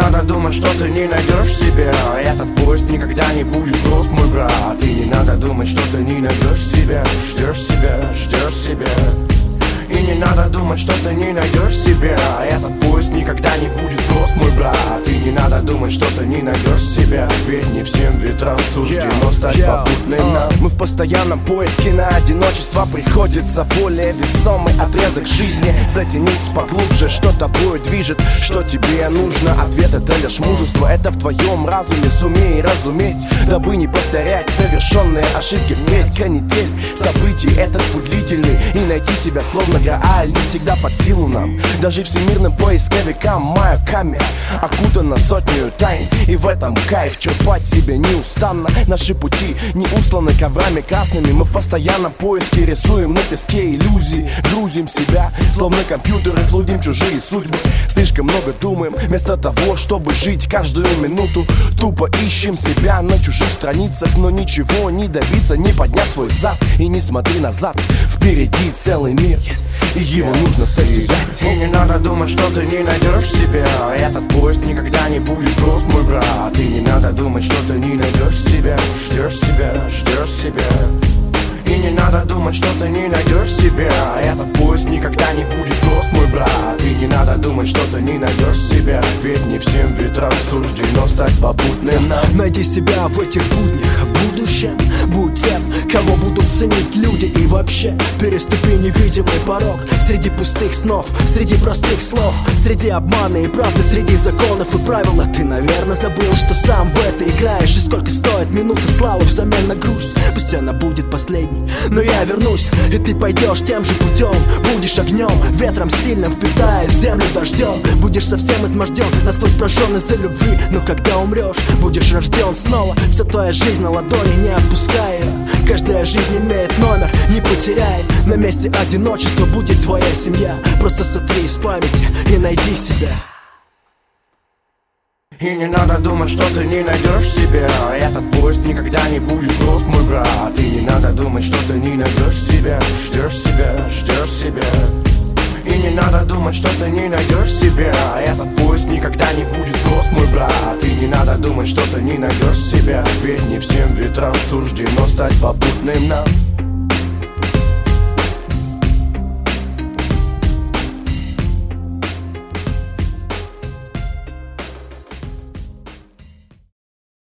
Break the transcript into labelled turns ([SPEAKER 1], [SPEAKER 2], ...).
[SPEAKER 1] надо думать, что ты не найдешь себя. Этот поезд никогда не будет прост, мой брат. И не надо думать, что ты не найдешь себя. Ждешь себя, ждешь себя. И не надо думать, что ты не найдешь себя. Этот поезд никогда не будет прост, мой брат. И не надо думать, что ты не найдешь себя. Ведь не всем ветрам суждено стать попутным нам.
[SPEAKER 2] Мы в постоянном поиске, на одиночество приходится более весомый отрезок жизни. Затянись поглубже, что тобой движет, что тебе нужно. Ответ — это лишь мужество, это в твоем разуме. Сумей разуметь, дабы не повторять совершенные ошибки впредь. Канитель событий, этот путь длительный, и найти себя словно Грааль не всегда под силу нам. Даже всемирным поисковикам моя камера окутана сотнею тайн, и в этом кайф черпать себя неустанно. Наши пути не устланы коврами красными. Мы в постоянном поиске рисуем на песке иллюзии. Грузим себя, словно компьютеры, флудим чужие судьбы. Слишком много думаем, вместо того, чтобы жить каждую минуту. Тупо ищем себя на чужих страницах, но ничего не добиться, не подняв свой зад. И не смотри назад, впереди целый мир, и его нужно созидать.
[SPEAKER 1] И не надо думать, что ты не найдешь себя. Этот поезд никогда не будет прост, мой брат. И не надо думать, что ты не найдешь себя. Ждешь себя, ждешь себя. И не надо думать, что ты не найдешь себя. Этот поезд никогда не будет прост, мой брат. И не надо думать, что ты не найдешь себя. Ведь не всем ветрам суждено стать попутным нам.
[SPEAKER 2] Найди себя в этих буднях, в будущем. Будь тем, кого будут ценить люди. И вообще переступи невидимый порог. Среди пустых снов, среди простых слов, среди обмана и правды, среди законов и правил. А ты, наверное, забыл, что сам в это играешь. И сколько стоит минута славы взамен на грусть. Пусть она будет последней, но я вернусь, и ты пойдешь тем же путем. Будешь огнем, ветром сильным впитая землю дождем. Будешь совсем изможден, насквозь прожжен из-за любви. Но когда умрешь, будешь рожден снова. Вся твоя жизнь на ладони, не отпускай ее. Каждая жизнь имеет номер, не потеряй. На месте одиночества будет твоя семья. Просто сотри из памяти и найди себя.
[SPEAKER 1] И не надо думать, что ты не найдешь себя. Этот поезд никогда не будет прост, мой брат. И не надо думать, что ты не найдешь себя. Ждешь себя, ждешь себя. И не надо думать, что ты не найдешь себя. Этот поезд никогда не будет прост, мой брат. И не надо думать, что ты не найдешь себя. Ведь не всем ветрам суждено стать попутным нам.